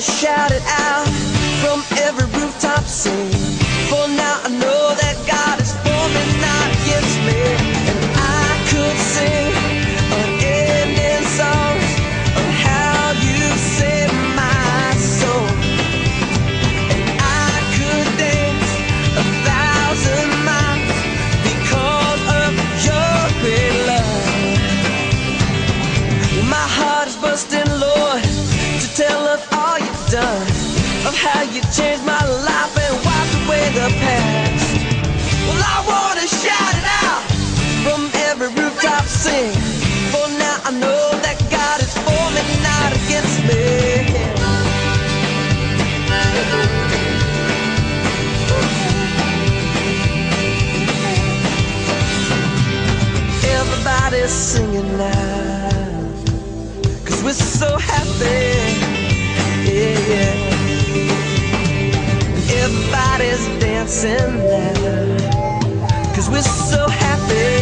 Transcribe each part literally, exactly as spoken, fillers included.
shout it out from every rooftop, sing. For now I know that God is for me, not against me. And I could sing unending songs of how you saved my soul. And I could dance a thousand miles because of your great love. My heart is bursting, Lord, to tell of all you've done, of how you changed my life and wiped away the past. Well, I wanna shout it out from every rooftop, sing. For now I know that God is for me, not against me. Everybody's singing now, 'cause we're so happy, yeah, yeah. Everybody's dancing now, 'cause we're so happy.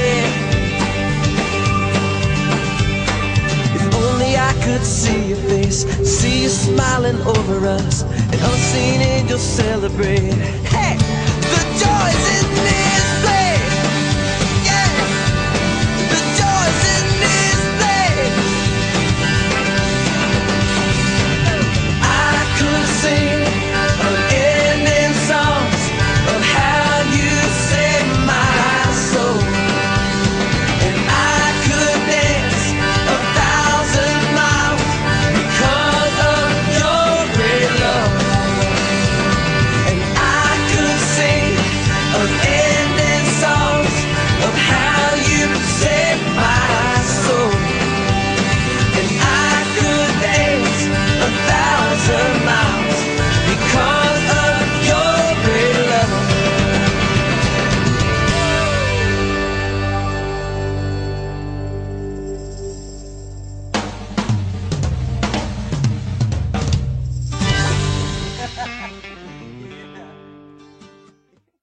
If only I could see your face, see you smiling over us, and unseen angels celebrate. Hey, the joy is in